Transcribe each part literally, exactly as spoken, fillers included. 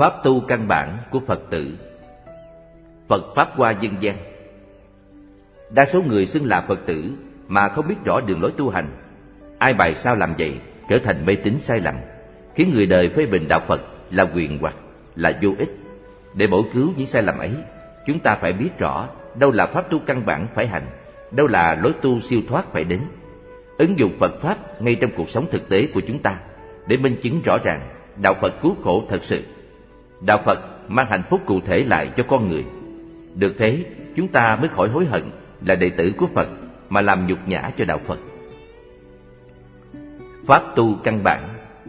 Pháp tu căn bản của Phật tử. Phật Pháp qua dân gian. Đa số người xưng là Phật tử mà không biết rõ đường lối tu hành. Ai bày sao làm vậy, trở thành mê tín sai lầm, khiến người đời phê bình đạo Phật là quyền hoặc, là vô ích. Để bổ cứu những sai lầm ấy, chúng ta phải biết rõ đâu là pháp tu căn bản phải hành, đâu là lối tu siêu thoát phải đến. Ứng dụng Phật Pháp ngay trong cuộc sống thực tế của chúng ta, để minh chứng rõ ràng đạo Phật cứu khổ thật sự. Đạo Phật mang hạnh phúc cụ thể lại cho con người. Được thế, chúng ta mới khỏi hối hận là đệ tử của Phật mà làm nhục nhã cho đạo Phật. Pháp tu căn bản.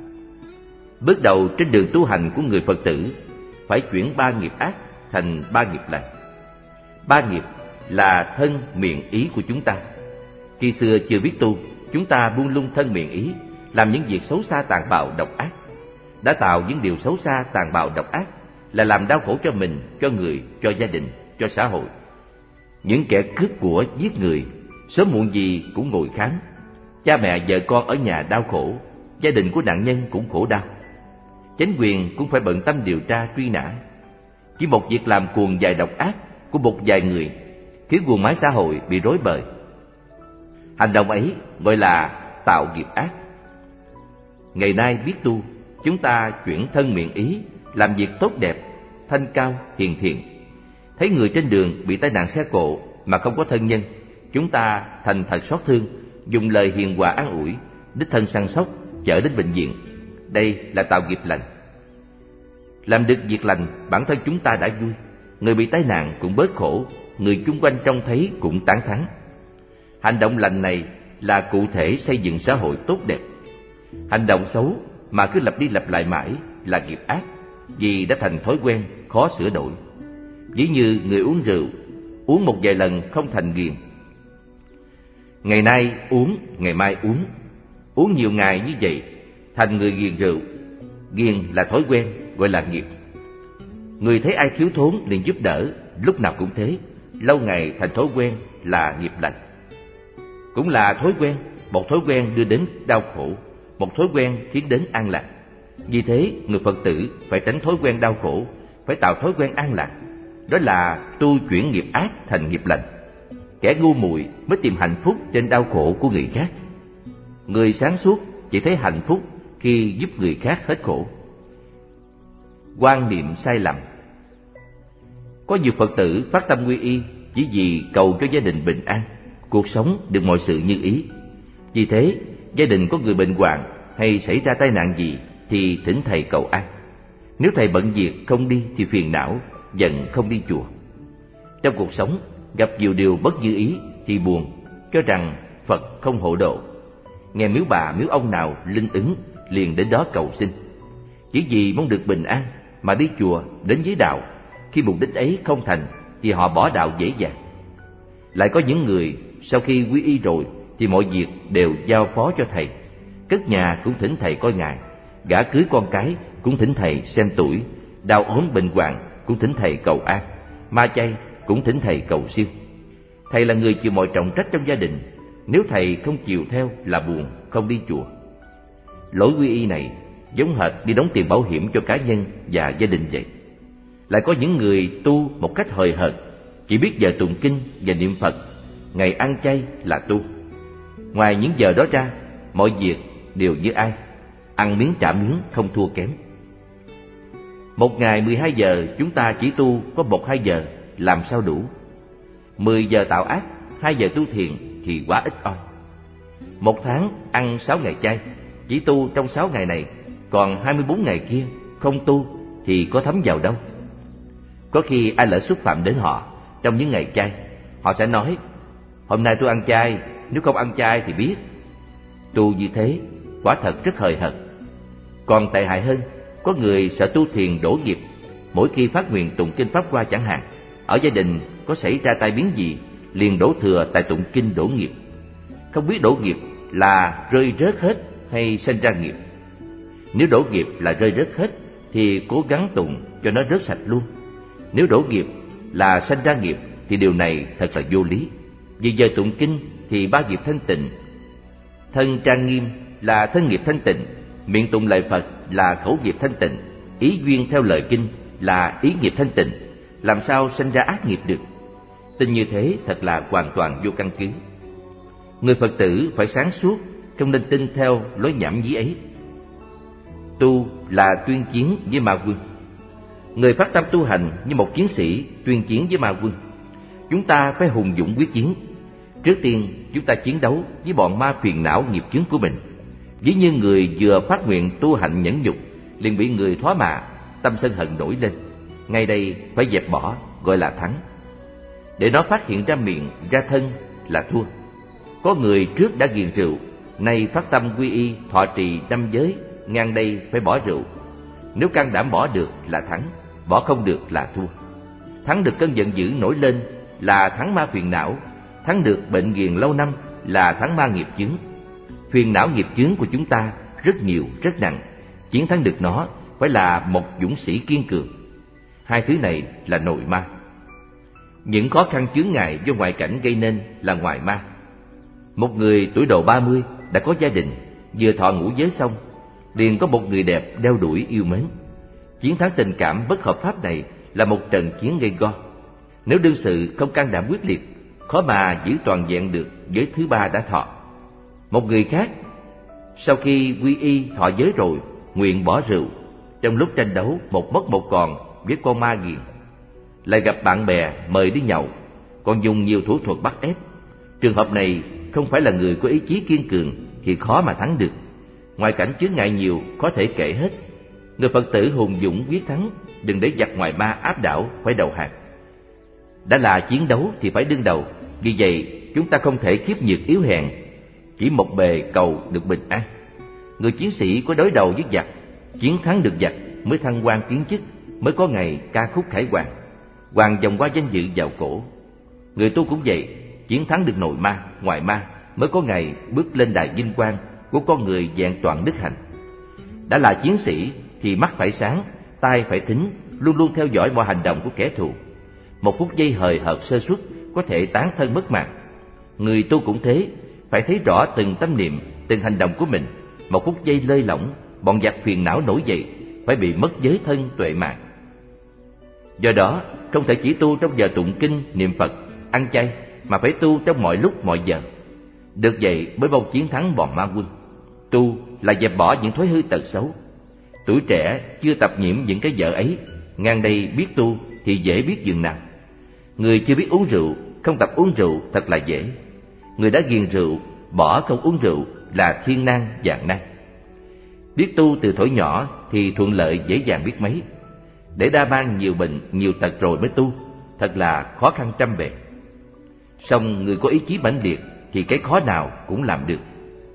Bước đầu trên đường tu hành của người Phật tử phải chuyển ba nghiệp ác thành ba nghiệp lành. Ba nghiệp là thân, miệng, ý của chúng ta. Khi xưa chưa biết tu, chúng ta buông lung thân miệng ý, làm những việc xấu xa tàn bạo độc ác. Đã tạo những điều xấu xa tàn bạo độc ác là làm đau khổ cho mình, cho người, cho gia đình, cho xã hội. Những kẻ cướp của, giết người, sớm muộn gì cũng ngồi khám. Cha mẹ vợ con ở nhà đau khổ, gia đình của nạn nhân cũng khổ đau. Chính quyền cũng phải bận tâm điều tra truy nã. Chỉ một việc làm cuồng dại độc ác của một vài người khiến guồng máy xã hội bị rối bời. Hành động ấy gọi là tạo nghiệp ác. Ngày nay biết tu, chúng ta chuyển thân miệng ý, làm việc tốt đẹp, thanh cao, hiền thiện. Thấy người trên đường bị tai nạn xe cộ mà không có thân nhân, chúng ta thành thật xót thương, dùng lời hiền hòa an ủi, đích thân săn sóc, chở đến bệnh viện. Đây là tạo nghiệp lành. Làm được việc lành, bản thân chúng ta đã vui, người bị tai nạn cũng bớt khổ, người chung quanh trông thấy cũng tán thán. Hành động lành này là cụ thể xây dựng xã hội tốt đẹp. Hành động xấu mà cứ lặp đi lặp lại mãi là nghiệp ác, vì đã thành thói quen khó sửa đổi. Ví như người uống rượu, uống một vài lần không thành nghiện. Ngày nay uống, ngày mai uống, uống nhiều ngày như vậy thành người nghiện rượu. Nghiện là thói quen, gọi là nghiệp. Người thấy ai thiếu thốn liền giúp đỡ, lúc nào cũng thế, lâu ngày thành thói quen là nghiệp lành. Cũng là thói quen, một thói quen đưa đến đau khổ, một thói quen khiến đến an lạc. Vì thế, người Phật tử phải tránh thói quen đau khổ, phải tạo thói quen an lạc. Đó là tu chuyển nghiệp ác thành nghiệp lành. Kẻ ngu muội mới tìm hạnh phúc trên đau khổ của người khác. Người sáng suốt chỉ thấy hạnh phúc khi giúp người khác hết khổ. Quan niệm sai lầm. Có nhiều Phật tử phát tâm quy y chỉ vì cầu cho gia đình bình an, cuộc sống được mọi sự như ý. Vì thế, gia đình có người bệnh hoạn hay xảy ra tai nạn gì thì thỉnh thầy cầu an. Nếu thầy bận việc không đi thì phiền não, giận không đi chùa. Trong cuộc sống gặp nhiều điều bất như ý thì buồn, cho rằng Phật không hộ độ. Nghe miếu bà miếu ông nào linh ứng liền đến đó cầu xin. Chỉ vì mong được bình an mà đi chùa đến với đạo, khi mục đích ấy không thành thì họ bỏ đạo dễ dàng. Lại có những người sau khi quy y rồi thì mọi việc đều giao phó cho thầy. Cất nhà cũng thỉnh thầy coi ngài, gả cưới con cái cũng thỉnh thầy xem tuổi, đau ốm bệnh hoạn cũng thỉnh thầy cầu an, ma chay cũng thỉnh thầy cầu siêu. Thầy là người chịu mọi trọng trách trong gia đình, nếu thầy không chịu theo là buồn, không đi chùa. Lối quy y này giống hệt đi đóng tiền bảo hiểm cho cá nhân và gia đình vậy. Lại có những người tu một cách hời hợt, chỉ biết giờ tụng kinh và niệm Phật, ngày ăn chay là tu. Ngoài những giờ đó ra, mọi việc đều như ai, ăn miếng trả miếng không thua kém. Một ngày mười hai giờ chúng ta chỉ tu có một hai giờ, làm sao đủ? Mười giờ tạo ác, hai giờ tu thiền thì quá ít oi. Một tháng ăn sáu ngày chay, chỉ tu trong sáu ngày này, còn hai mươi bốn ngày kia không tu thì có thấm vào đâu. Có khi ai lỡ xúc phạm đến họ trong những ngày chay, họ sẽ nói: hôm nay tôi ăn chay, nếu không ăn chay thì biết. Tu như thế quả thật rất hời hợt. Còn tệ hại hơn, có người sợ tu thiền đổ nghiệp. Mỗi khi phát nguyện tụng kinh Pháp Hoa chẳng hạn, ở gia đình có xảy ra tai biến gì liền đổ thừa tại tụng kinh đổ nghiệp. Không biết đổ nghiệp là rơi rớt hết hay sinh ra nghiệp. Nếu đổ nghiệp là rơi rớt hết thì cố gắng tụng cho nó rớt sạch luôn. Nếu đổ nghiệp là sinh ra nghiệp thì điều này thật là vô lý. Vì giờ tụng kinh thì ba nghiệp thanh tịnh. Thân trang nghiêm là thân nghiệp thanh tịnh, miệng tụng lời Phật là khẩu nghiệp thanh tịnh, ý duyên theo lời kinh là ý nghiệp thanh tịnh, làm sao sanh ra ác nghiệp được? Tin như thế thật là hoàn toàn vô căn cứ. Người Phật tử phải sáng suốt, không nên tin theo lối nhảm nhí ấy. Tu là tuyên chiến với ma quân. Người phát tâm tu hành như một chiến sĩ tuyên chiến với ma quân. Chúng ta phải hùng dũng quyết chiến. Trước tiên chúng ta chiến đấu với bọn ma phiền não nghiệp chướng của mình. Ví như người vừa phát nguyện tu hạnh nhẫn nhục, liền bị người thoá mạ, tâm sân hận nổi lên. Ngay đây phải dẹp bỏ, gọi là thắng. Để nó phát hiện ra miệng, ra thân là thua. Có người trước đã ghiền rượu, nay phát tâm quy y, thọ trì năm giới, ngang đây phải bỏ rượu. Nếu can đảm bỏ được là thắng, bỏ không được là thua. Thắng được cơn giận dữ nổi lên là thắng ma phiền não, thắng được bệnh ghiền lâu năm là thắng ma nghiệp chướng. Phiền não nghiệp chướng của chúng ta rất nhiều, rất nặng. Chiến thắng được nó phải là một dũng sĩ kiên cường. Hai thứ này là nội ma. Những khó khăn chướng ngại do ngoại cảnh gây nên là ngoại ma. Một người tuổi độ ba mươi đã có gia đình, vừa thọ ngũ giới xong, liền có một người đẹp đeo đuổi yêu mến. Chiến thắng tình cảm bất hợp pháp này là một trận chiến gay go. Nếu đương sự không can đảm quyết liệt, khó mà giữ toàn vẹn được giới thứ ba đã thọ. Một người khác, sau khi quy y thọ giới rồi, nguyện bỏ rượu. Trong lúc tranh đấu một mất một còn với con ma ghiền, lại gặp bạn bè mời đi nhậu, còn dùng nhiều thủ thuật bắt ép. Trường hợp này không phải là người có ý chí kiên cường thì khó mà thắng được. Ngoại cảnh chướng ngại nhiều, có thể kể hết. Người Phật tử hùng dũng quyết thắng, đừng để giặc ngoại ma áp đảo phải đầu hàng. Đã là chiến đấu thì phải đương đầu. Vì vậy chúng ta không thể khiếp nhược yếu hèn, chỉ một bề cầu được bình an. Người chiến sĩ có đối đầu với giặc, chiến thắng được giặc mới thăng quan tiến chức, mới có ngày ca khúc khải hoàn, hoàng vòng qua danh dự vào cổ. Người tu cũng vậy, chiến thắng được nội ma, ngoại ma mới có ngày bước lên đài vinh quang của con người vẹn toàn đức hạnh. Đã là chiến sĩ thì mắt phải sáng, tai phải thính, luôn luôn theo dõi mọi hành động của kẻ thù. Một phút giây hời hợt sơ suất có thể tán thân mất mạng. Người tu cũng thế, phải thấy rõ từng tâm niệm, từng hành động của mình. Một phút giây lơi lỏng, bọn giặc phiền não nổi dậy, phải bị mất giới thân tuệ mạng. Do đó không thể chỉ tu trong giờ tụng kinh, niệm Phật, ăn chay, mà phải tu trong mọi lúc mọi giờ. Được vậy mới mong chiến thắng bọn ma quân. Tu là dẹp bỏ những thói hư tật xấu. Tuổi trẻ chưa tập nhiễm những cái dở ấy, ngang đây biết tu thì dễ biết dường nào. Người chưa biết uống rượu, không tập uống rượu thật là dễ. Người đã ghiền rượu, bỏ không uống rượu là thiên nan vạn nan. Biết tu từ thuở nhỏ thì thuận lợi dễ dàng biết mấy. Để đa mang nhiều bệnh, nhiều tật rồi mới tu, thật là khó khăn trăm bề. Song người có ý chí mãnh liệt thì cái khó nào cũng làm được.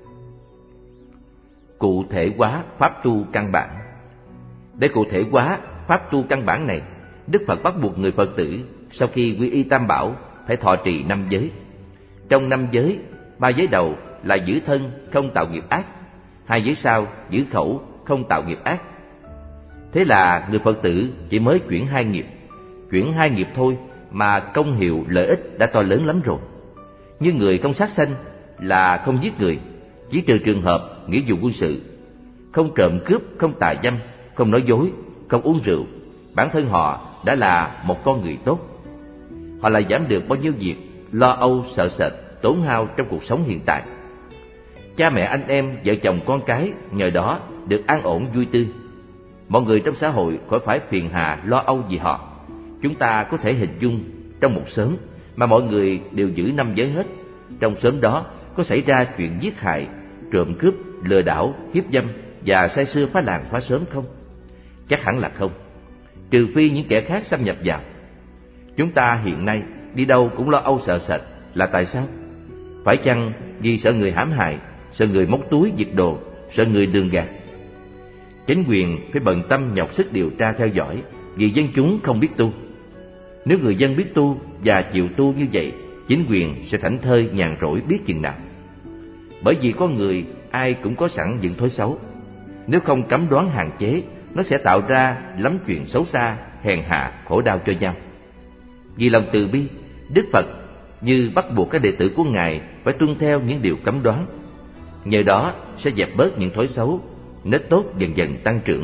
Cụ thể hóa pháp tu căn bản. Để cụ thể hóa pháp tu căn bản này, Đức Phật bắt buộc người Phật tử sau khi quy y Tam Bảo phải thọ trì năm giới. Trong năm giới, ba giới đầu là giữ thân không tạo nghiệp ác, hai giới sau giữ khẩu không tạo nghiệp ác. Thế là người Phật tử chỉ mới chuyển hai nghiệp, chuyển hai nghiệp thôi mà công hiệu lợi ích đã to lớn lắm rồi. Như người không sát sanh là không giết người, chỉ trừ trường hợp nghĩa vụ quân sự, không trộm cướp, không tà dâm, không nói dối, không uống rượu, bản thân họ đã là một con người tốt. Họ lại giảm được bao nhiêu việc lo âu sợ sệt, tổn hao trong cuộc sống hiện tại. Cha mẹ anh em, vợ chồng con cái nhờ đó được an ổn vui tươi. Mọi người trong xã hội khỏi phải phiền hà lo âu vì họ. Chúng ta có thể hình dung trong một xóm mà mọi người đều giữ năm giới hết, trong xóm đó có xảy ra chuyện giết hại, trộm cướp, lừa đảo, hiếp dâm và say sưa phá làng phá xóm không? Chắc hẳn là không, trừ phi những kẻ khác xâm nhập vào. Chúng ta hiện nay đi đâu cũng lo âu sợ sệt là tại sao? Phải chăng vì sợ người hãm hại, sợ người móc túi giật đồ, sợ người lường gạt? Chính quyền phải bận tâm nhọc sức điều tra theo dõi vì dân chúng không biết tu. Nếu người dân biết tu và chịu tu như vậy, chính quyền sẽ thảnh thơi nhàn rỗi biết chừng nào. Bởi vì con người ai cũng có sẵn những thói xấu. Nếu không cấm đoán hạn chế, nó sẽ tạo ra lắm chuyện xấu xa, hèn hạ, khổ đau cho nhau. Vì lòng từ bi, Đức Phật như bắt buộc các đệ tử của Ngài phải tuân theo những điều cấm đoán. Nhờ đó sẽ dẹp bớt những thói xấu, nết tốt dần dần tăng trưởng,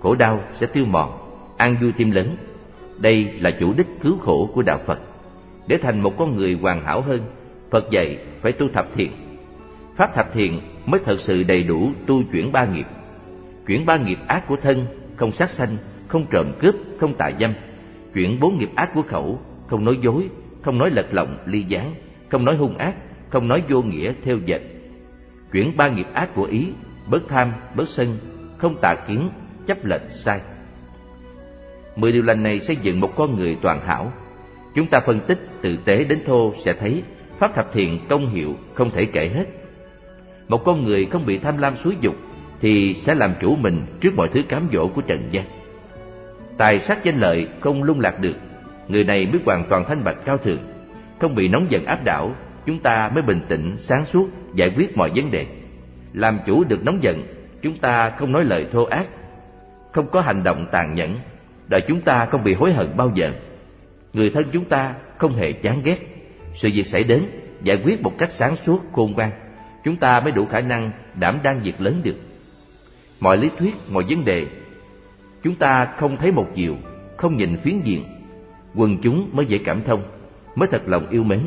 khổ đau sẽ tiêu mòn, an vui thêm lớn. Đây là chủ đích cứu khổ của đạo Phật. Để thành một con người hoàn hảo hơn, Phật dạy phải tu thập thiện. Pháp thập thiện mới thật sự đầy đủ tu chuyển ba nghiệp. Chuyển ba nghiệp ác của thân, không sát sanh, không trộm cướp, không tà dâm. Chuyển bốn nghiệp ác của khẩu, không nói dối, không nói lật lọng ly gián, không nói hung ác, không nói vô nghĩa theo dệt. Chuyển ba nghiệp ác của ý, bớt tham, bớt sân, không tà kiến, chấp lệch sai. Mười điều lành này xây dựng một con người toàn hảo. Chúng ta phân tích từ tế đến thô sẽ thấy pháp thập thiện công hiệu không thể kể hết. Một con người không bị tham lam xúi dục thì sẽ làm chủ mình trước mọi thứ cám dỗ của trần gian. Tài sắc danh lợi không lung lạc được, người này mới hoàn toàn thanh bạch cao thượng. Không bị nóng giận áp đảo, chúng ta mới bình tĩnh, sáng suốt giải quyết mọi vấn đề. Làm chủ được nóng giận, chúng ta không nói lời thô ác, không có hành động tàn nhẫn, để chúng ta không bị hối hận bao giờ. Người thân chúng ta không hề chán ghét. Sự việc xảy đến, giải quyết một cách sáng suốt, khôn ngoan, chúng ta mới đủ khả năng đảm đang việc lớn được. Mọi lý thuyết, mọi vấn đề, chúng ta không thấy một chiều, không nhìn phiến diện, quần chúng mới dễ cảm thông, mới thật lòng yêu mến.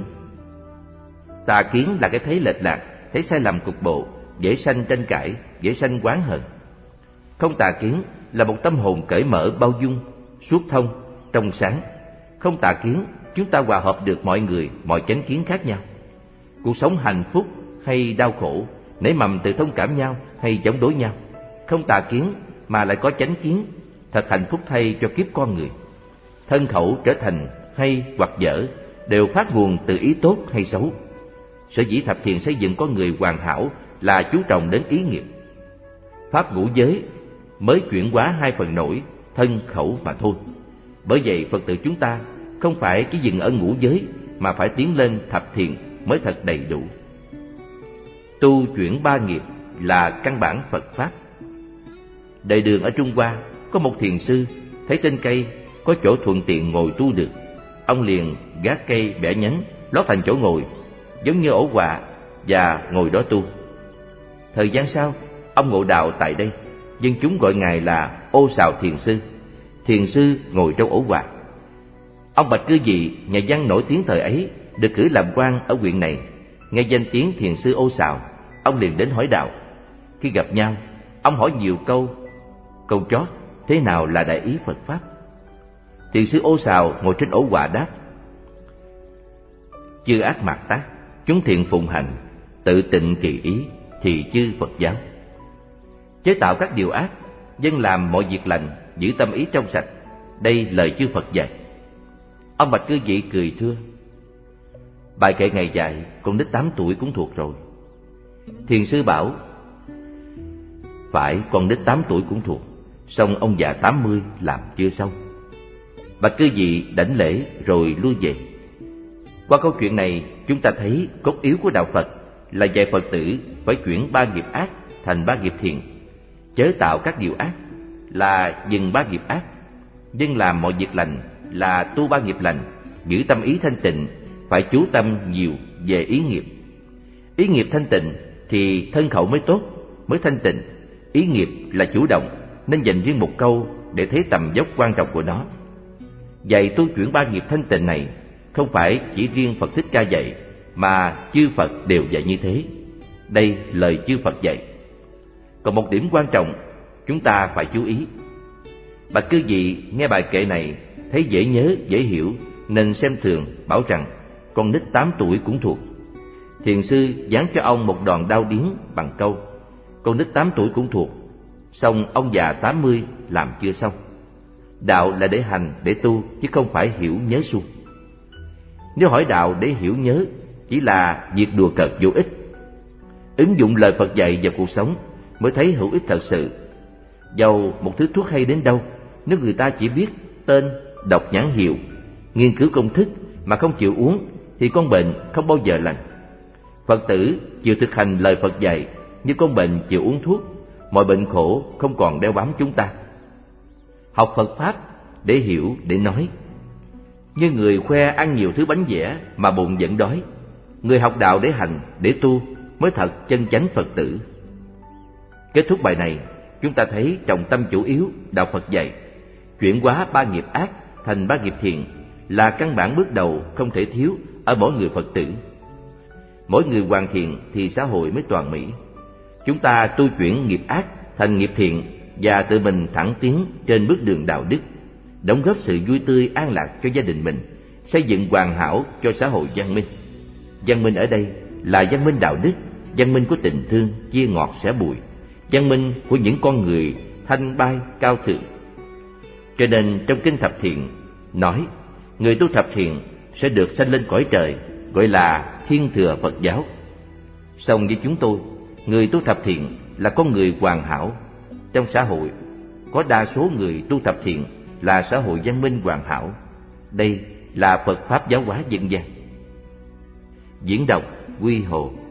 Tà kiến là cái thấy lệch lạc, thấy sai lầm cục bộ, dễ sanh tranh cãi, dễ sanh oán hận. Không tà kiến là một tâm hồn cởi mở, bao dung, suốt thông, trong sáng. Không tà kiến, chúng ta hòa hợp được mọi người, mọi chánh kiến khác nhau. Cuộc sống hạnh phúc hay đau khổ nảy mầm từ thông cảm nhau hay chống đối nhau. Không tà kiến mà lại có chánh kiến, thật hạnh phúc thay cho kiếp con người. Thân khẩu trở thành hay hoặc dở đều phát nguồn từ ý tốt hay xấu. Sở dĩ thập thiện xây dựng con người hoàn hảo là chú trọng đến ý nghiệp. Pháp ngũ giới mới chuyển hóa hai phần nổi, thân khẩu mà thôi. Bởi vậy Phật tử chúng ta không phải chỉ dừng ở ngũ giới mà phải tiến lên thập thiện mới thật đầy đủ. Tu chuyển ba nghiệp là căn bản Phật Pháp. Đời Đường ở Trung Hoa có một thiền sư thấy trên cây có chỗ thuận tiện ngồi tu được. Ông liền gác cây bẻ nhánh lót thành chỗ ngồi giống như ổ quạ và ngồi đó tu. Thời gian sau, ông ngộ đạo tại đây, dân chúng gọi ngài là Ô Sào Thiền Sư. Thiền sư ngồi trong ổ quạ. Ông Bạch Cư Dị, nhà văn nổi tiếng thời ấy, được cử làm quan ở huyện này. Nghe danh tiếng thiền sư Ô Sào, ông liền đến hỏi đạo. Khi gặp nhau, ông hỏi nhiều câu. Câu chót, thế nào là đại ý Phật Pháp? Thiền sư Ô Sào ngồi trên ổ quạ đáp: chư ác mạt tác, chúng thiện phụng hành, tự tịnh kỳ ý, thì chư Phật giáo. Chế tạo các điều ác, dân làm mọi việc lành, giữ tâm ý trong sạch, đây lời chư Phật dạy. Ông Bạch Cư Dị cười thưa: bài kệ ngày dạy, con nít tám tuổi cũng thuộc rồi. Thiền sư bảo: phải, con nít tám tuổi cũng thuộc, song ông già tám mươi làm chưa xong. Bạch Cư Dị đảnh lễ rồi lui về. Qua câu chuyện này, chúng ta thấy cốt yếu của đạo Phật là dạy Phật tử phải chuyển ba nghiệp ác thành ba nghiệp thiện, chớ tạo các điều ác là dừng ba nghiệp ác, dân làm mọi việc lành là tu ba nghiệp lành, giữ tâm ý thanh tịnh, phải chú tâm nhiều về ý nghiệp. Ý nghiệp thanh tịnh thì thân khẩu mới tốt, mới thanh tịnh. Ý nghiệp là chủ động, nên dành riêng một câu để thấy tầm dốc quan trọng của nó. Dạy tu chuyển ba nghiệp thanh tịnh này không phải chỉ riêng Phật Thích Ca dạy, mà chư Phật đều dạy như thế. Đây lời chư Phật dạy. Còn một điểm quan trọng chúng ta phải chú ý. Bạch Cư Dị nghe bài kệ này thấy dễ nhớ, dễ hiểu nên xem thường, bảo rằng con nít tám tuổi cũng thuộc. Thiền sư giáng cho ông một đòn đau điếng bằng câu: con nít tám tuổi cũng thuộc, song ông già tám mươi làm chưa xong. Đạo là để hành, để tu, chứ không phải hiểu nhớ suông. Nếu hỏi đạo để hiểu nhớ, chỉ là việc đùa cợt vô ích. Ứng dụng lời Phật dạy vào cuộc sống mới thấy hữu ích thật sự. Dầu một thứ thuốc hay đến đâu, nếu người ta chỉ biết tên, đọc nhãn hiệu, nghiên cứu công thức mà không chịu uống, thì con bệnh không bao giờ lành. Phật tử chịu thực hành lời Phật dạy, như con bệnh chịu uống thuốc, mọi bệnh khổ không còn đeo bám chúng ta. Học Phật Pháp để hiểu, để nói. Như người khoe ăn nhiều thứ bánh vẽ mà bụng vẫn đói. Người học đạo để hành, để tu mới thật chân chánh Phật tử. Kết thúc bài này, chúng ta thấy trọng tâm chủ yếu đạo Phật dạy chuyển hóa ba nghiệp ác thành ba nghiệp thiện là căn bản bước đầu không thể thiếu ở mỗi người Phật tử. Mỗi người hoàn thiện thì xã hội mới toàn mỹ. Chúng ta tu chuyển nghiệp ác thành nghiệp thiện và tự mình thẳng tiến trên bước đường đạo đức, đóng góp sự vui tươi an lạc cho gia đình mình, xây dựng hoàn hảo cho xã hội văn minh. Văn minh ở đây là văn minh đạo đức, văn minh của tình thương, chia ngọt sẻ bùi, văn minh của những con người thanh bay cao thượng. Cho nên trong kinh Thập Thiện nói, người tu thập thiện sẽ được sanh lên cõi trời, gọi là thiên thừa Phật giáo. Song với chúng tôi, người tu thập thiện là con người hoàn hảo. Trong xã hội có đa số người tu thập thiện là xã hội văn minh hoàn hảo. Đây là Phật pháp giáo hóa dân gian. Diễn đọc Quy Hồ.